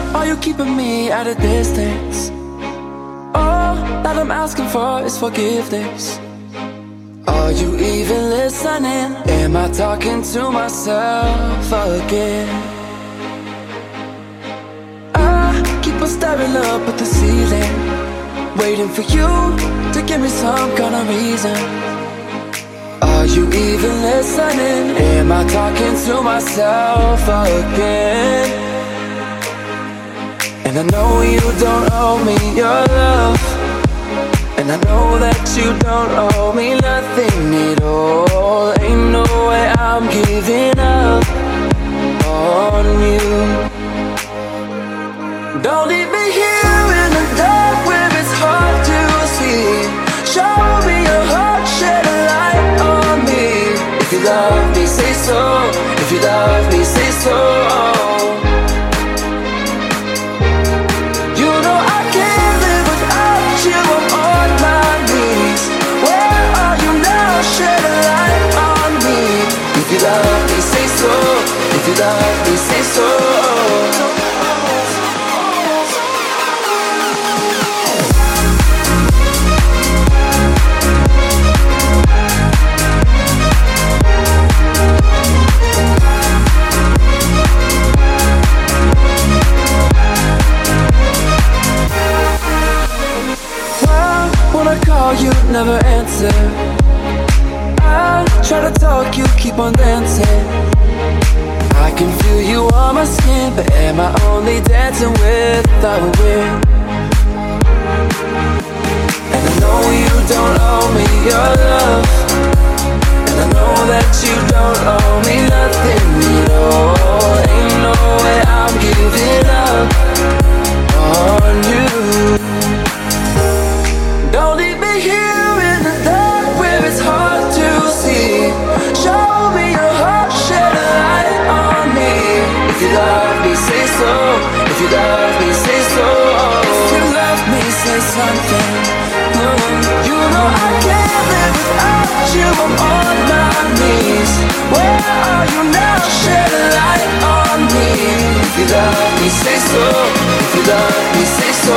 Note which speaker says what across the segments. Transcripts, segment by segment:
Speaker 1: Are you keeping me at a distance? All that I'm asking for is forgiveness. Are you even listening? Am I talking to myself again? I keep on staring up at the ceiling, waiting for you to give me some kind of reason. Are you even listening? Am I talking to myself again? And I know you don't owe me your love, and I know that you don't owe me nothing at all. Ain't no way I'm giving up on you. Don't leave me here in the dark where it's hard to see. Show me your heart, shed a light on me. If you love me, say so. If you love me, say so. You know I can't live without you. I'm on my knees. Where are you now? Shed a light on me. If you love me, say so. If you love me, say so. You never answer. I try to talk, you keep on dancing. I can feel you on my skin, but am I only dancing without a wind? And I know you don't owe me your love, and I know that you don't owe me nothing at all. Ain't no way I'm giving up on you. Don't leave me here in the dark where it's hard to see. Show me your heart, shed a light on me. If you love me, say so. If you love me, say so. If you love me, say something. You know I can't live without you. I'm on my knees. Where are you now? Shed a light on me. If you love me, say so. If you love me, say so.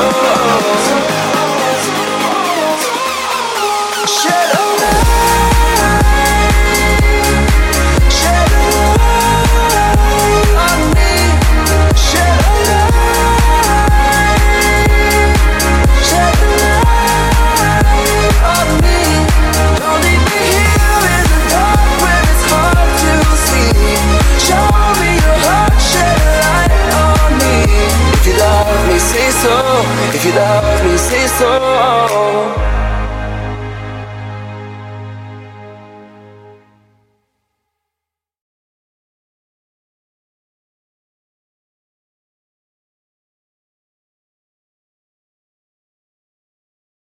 Speaker 1: If you love me, say so.